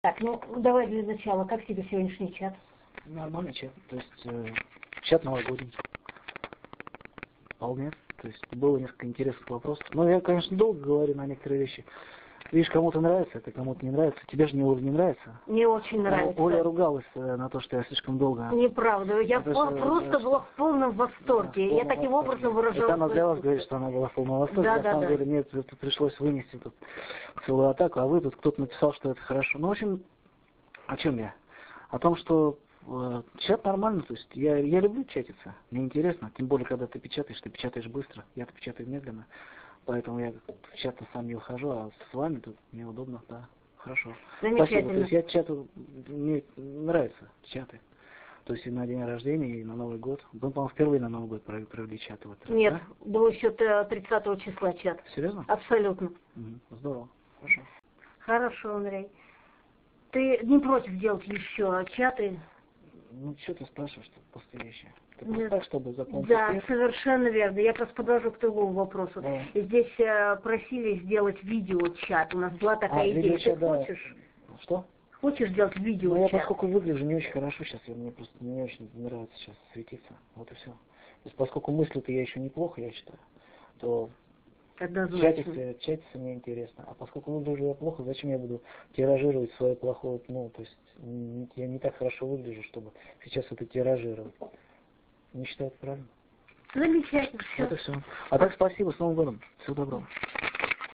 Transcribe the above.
Так, ну давай для начала, как тебе сегодняшний чат? Нормальный чат, то есть чат новогодний. Вполне. То есть было несколько интересных вопросов. Но я, конечно, долго говорю на некоторые вещи. Видишь, кому-то нравится, это кому-то не нравится. Тебе же не Оля не нравится? Мне очень нравится. Оля ругалась на то, что я слишком долго. Неправда. Я просто была в полном восторге. Я таким образом выражалась. Это она для вас говорит, что она была в полном восторге. Да, на самом деле, мне это пришлось вынести тут целую атаку, а вы тут кто-то написал, что это хорошо. Ну, в общем, о чем я? О том, что чат нормально, то есть я люблю чатиться, мне интересно, тем более, когда ты печатаешь быстро, я-то печатаю медленно, поэтому я в чат сам не ухожу, а с вами тут мне удобно, да, хорошо. Спасибо, то есть я чату, мне нравятся чаты, то есть и на день рождения, и на Новый год. Мы, по-моему, впервые на Новый год провели чат. Вот, нет, да? был еще 30 числа чат. Серьезно? Абсолютно. Здорово, хорошо. Хорошо, Андрей. Ты не против делать еще чаты? Ну, что ты спрашиваешь после вещи? Ты Нет. так, чтобы запомнить? Да, совершенно верно. Я просто подожду к другому вопросу. Да. Здесь просили сделать видеочат. У нас была такая идея. Ты хочешь? Что? Хочешь сделать видеочат? Ну, я поскольку выгляжу не очень хорошо сейчас, мне просто не очень нравится сейчас светиться. Вот и все. То есть, поскольку мысли-то я еще неплохо, я считаю, то чатиться мне интересно. А поскольку выгляжу я плохо, зачем я буду тиражировать свое плохое, ну, то есть я не так хорошо выгляжу, чтобы сейчас это тиражировать. Не считаю это правильно? Замечательно. Это все. А так спасибо, с Новым годом. Всего доброго.